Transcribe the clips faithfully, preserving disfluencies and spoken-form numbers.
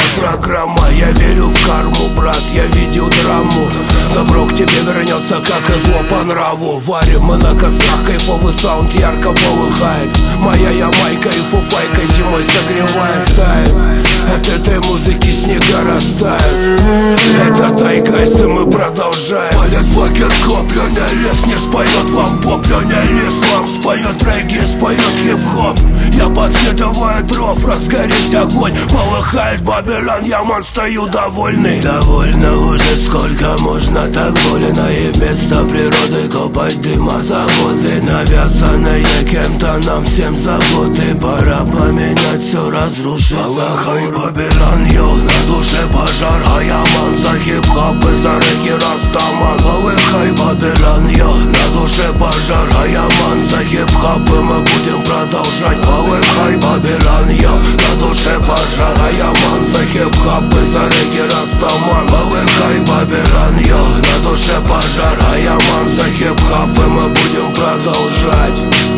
программа. Я верю в карму, брат, я видел драму. Добро к тебе вернется, как и зло по нраву. Варим мы на кострах, кайфовый саунд ярко полыхает. Моя ямайка и фуфайка зимой согревает, тает. От этой музыки снега растают. Это тайгайс, и мы продолжаем. Палят факер, копленый лес, не споет вам поп. Пленый лес вам споет регги, споет хип-хоп. Я подкидываю дров, разгорись огонь. Полыхает Бабилон, я ман, стою довольный. Довольно уже, сколько можно так больно. И вместо природы копать дымозаводы, навязанные кем-то нам всем заботы. Пора поменять все, разрушить. Полыхай Бабилон, йо, на душе пожар. А я ман за хип-хоп и за регги растаман. Полыхай Бабилон, йо, на душе пожар. А я ман за хип-хоп и мы будем продолжать. Полыхай Бабилон, йо, на душе пожар. А я ман за хип-хоп и за регги растаман. Полыхай Бабилон, йо, на душе пожар. А я ман за хип-хоп и мы будем продолжать.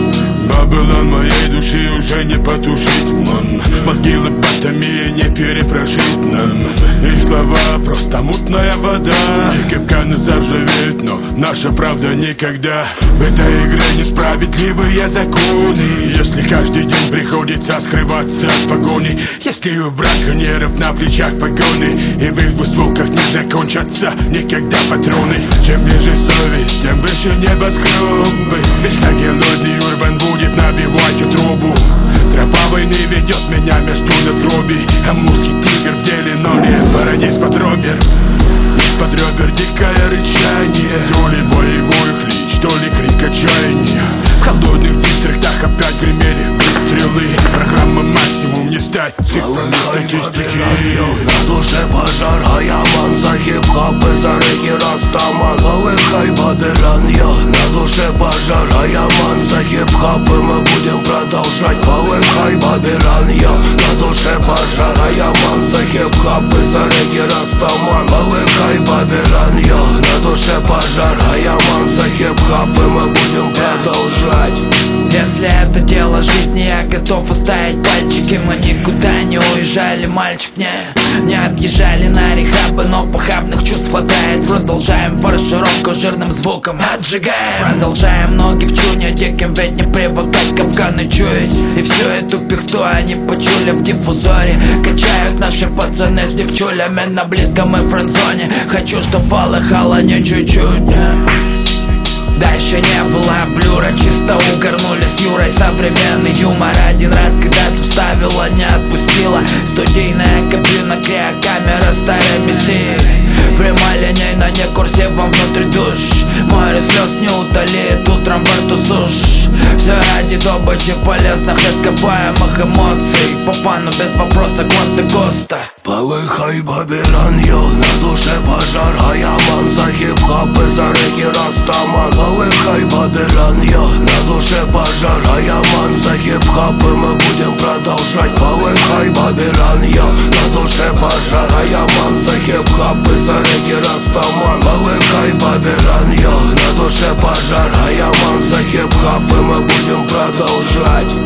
Бабилон моей души уже не потушить, ман. Мозги лопатами не перепрожить нам. Их слова просто мутная вода. И капканы заржавеют, но наша правда никогда. В этой игре несправедливые законы. Если каждый день приходится скрываться от погони, если у браконьеров на плечах погоны, и в их двустволках не закончатся никогда патроны. Чем ниже совесть, тем выше небоскребы. Вечно голодный урбан будет набивать утробу. Тропа войны ведет меня между надробий. Амурский тигр в деле, но не парадис под робер. Под ребер дикое рычание. То ли боевой клич, то ли крик отчаяния. В холодных дистриктах опять гремели выстрелы. Программа максимум не стать цифрами статистики. На душе пожар, а я ман за хип-хоп и за регги растаман. Полыхай Бабилон, йо, на душе пожар. А я ман за хип-хоп и мы будем продолжать. Полыхай Бабилон, йо, на душе пожар. А я ман за хип-хоп и за регги растаман. Полыхай Бабилон, йо, на душе пожар. А я ман за хип-хоп и мы будем продолжать. Если это дело жизни, я готов оставить пальчики. Мы никуда не уезжали, мальчик, не Не отъезжали на рехабы, но похабных чувств хватает. Продолжаем фаршировку жирным звуком, отжигаем. Продолжаем ноги в чуне, диким ведь не привыкать капканы чуять. И всю эту пихту они почули в диффузоре. Качают наши пацаны с девчулями на близком и френдзоне. Хочу, чтоб полыхало не чуть-чуть, не. Дальше не было блюра, чисто угорнули с Юрой. Современный юмор один раз когда-то вставила, не отпустила. Студийная кабина, криокамера старой мессии. Прямой линейно, не курсивом внутри душ. Море слез не утолит, утром во рту сушь. Все ради добычи полезных ископаемых эмоций. По фану без вопроса Гванты Коста. Полыхай Бабилон, йо, на душе пожар. А я ман за хип-хоп и за регги растаман. Полыхай Бабилон, йо, на душе пожар. А я ман за хип-хоп и мы будем продолжать. Полыхай Бабилон, йо, на душе пожар. А я ман за хип-хоп и за регги растаман. Полыхай Бабилон, йо, на душе пожар. А я ман за хип-хоп и мы будем продолжать.